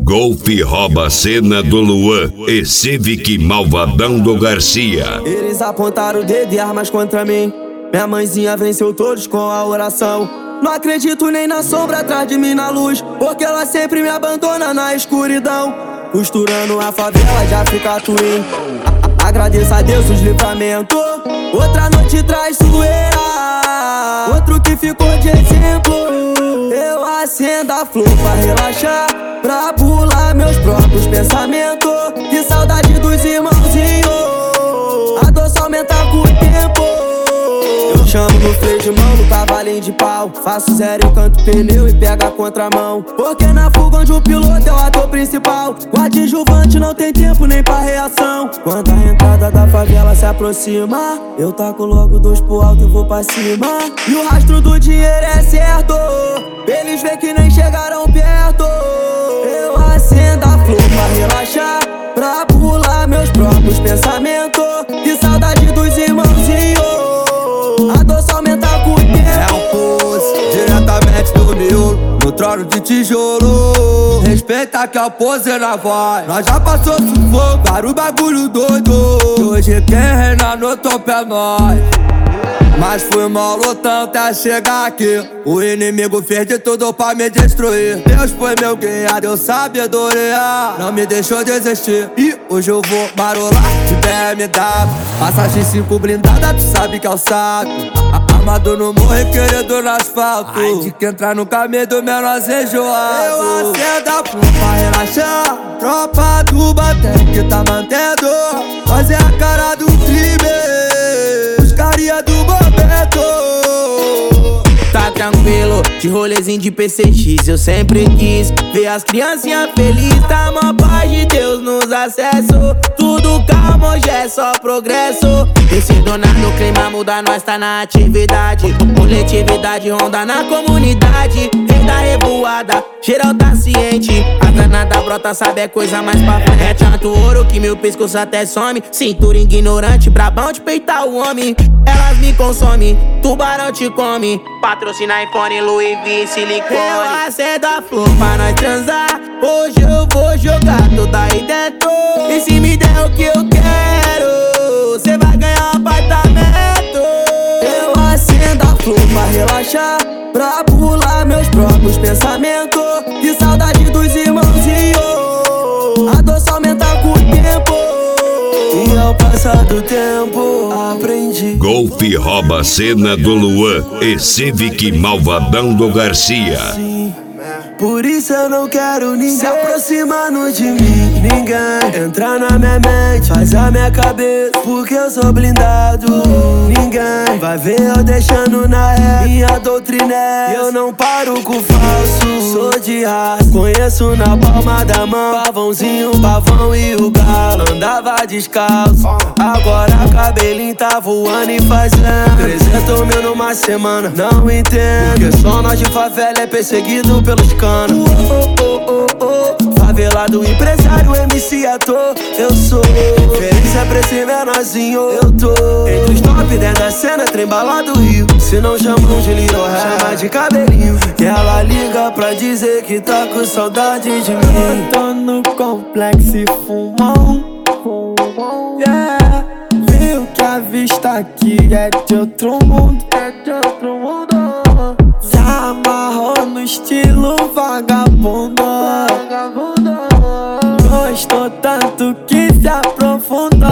Golf rouba a cena do Luan e Civic Malvadão do Garcia. Eles apontaram o dedo e armas contra mim. Minha mãezinha venceu todos com a oração. Não acredito nem na sombra atrás de mim na luz, porque ela sempre me abandona na escuridão. Costurando a favela de África Twin. Agradeço a Deus os livramentos. Outra noite traiçoeira, outro que ficou de exemplo. Eu acendo a flor pra relaxar, pra pular meus próprios pensamentos. Que saudade dos irmãozinhos, a dor só aumenta com o tempo. Eu chamo no freio de mão, no cavalinho de pau. Faço zero, eu canto pneu e pego a contramão. Porque na fuga onde o piloto é o ator principal, o adjuvante não tem tempo nem pra reação. Quando a entrada da favela se aproxima, eu taco logo 2 pro alto e vou pra cima. E o rastro do dinheiro é certo, eles veem que nem chegaram perto. Eu acendo a flor pra relaxar, pra pular meus próprios pensamentos. Que saudade dos irmãozinhos, a dor só aumenta com o tempo. É um pose, diretamente do miolo, no trono de tijolo. Respeita que é o pose na voz. Nós já passou sufoco, vários bagulho doido. Hoje quem reina no topo é nós. Mas fui mal lutando até chegar aqui. O inimigo fez de tudo pra me destruir. Deus foi meu guia, deu sabedoria, não me deixou desistir. E hoje eu vou marolar de BMW. Passagem 5 blindada, tu sabe que é o saco. Armado no morro e querido no asfalto. Ai, de que entrar no caminho do menor enjoado. Eu acendo a flor pra relaxar, tropa do bater que tá mantendo. Fazer a cara do crime, buscaria do momento. Tá tranquilo, de rolezinho de PCX eu sempre quis ver as criancinhas felizes. Tá mó paz de Deus nos acessos. Tudo calmo, hoje é só progresso. Esse donado clima muda, nós tá na atividade. Coletividade ronda na comunidade. Rei da revoada, geral tá ciente. A danada brota, sabe, é coisa mais pra frente. É tanto ouro que meu pescoço até some. Cintura ignorante, brabão de peitar o homem. Elas me consomem, tubarão te come. Patrocina iPhone, Louis V, silicone. Eu acendo a flor pra nós transar. Hoje eu vou jogar toda aí dentro. E se me der o que eu quero, cê vai ganhar um apartamento. Eu acendo a flor pra relaxar, pra pular meus próprios pensamentos. Que saudade dos irmãozinhos, a dor só aumenta com o tempo. E ao passar do tempo, aprendi. Golf rouba a cena do Luan e Civic Malvadão do Garcia. Por isso eu não quero ninguém se aproximando de mim. Ninguém entrar na minha mente, faz a minha cabeça, porque eu sou blindado. Ninguém vai ver eu deixando na ré. Minha doutrina é, eu não paro com falso. Sou de raça, conheço na palma da mão. Pavãozinho, pavão e o galo andava descalço. Agora cabelinho tá voando e fazendo 300 mil numa semana. Não entendo, porque só nós de favela é perseguido pelos canos. Favelado, empresário, MC ator. Eu sou referência pra esse menorzinho. Eu tô entre os top 10 da cena, trem balado Rio. Se não chamam de Little Hair, chama de cabelinho. E ela liga pra dizer que tá com saudade de mim. Eu tô no complexo e fumão, yeah. Viu que a vista aqui é de outro mundo, é de outro mundo. Se amarrou no estilo vagabundo, gostou tanto que se aprofundou.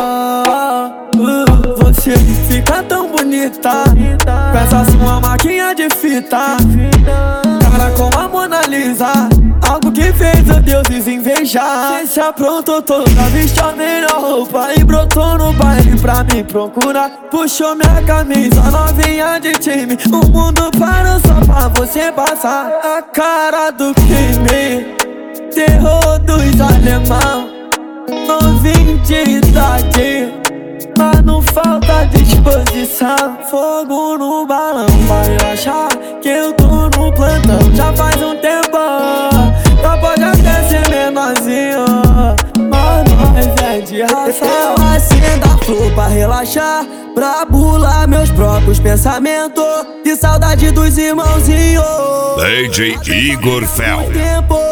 Você fica tão bonita, peça sua maquinha de fita. Cara como a Mona Lisa, algo que fez os deuses invejar. Cê se aprontou toda, vestiu a melhor roupa e brotou no baile pra me procurar. Puxou minha camisa, novinha de time. O mundo parou só pra você passar. A cara do crime, terror dos alemão. Novinho de idade, mas não falta disposição. Fogo no balão, vai achar que eu tô no plantão. Já faz um tempo, não pode até ser menorzinho, mas nós é de raça. Eu acendo a flor pra relaxar, pra pular meus próprios pensamentos. Que saudade dos irmãozinhos, DJ Igor Fel. tempo.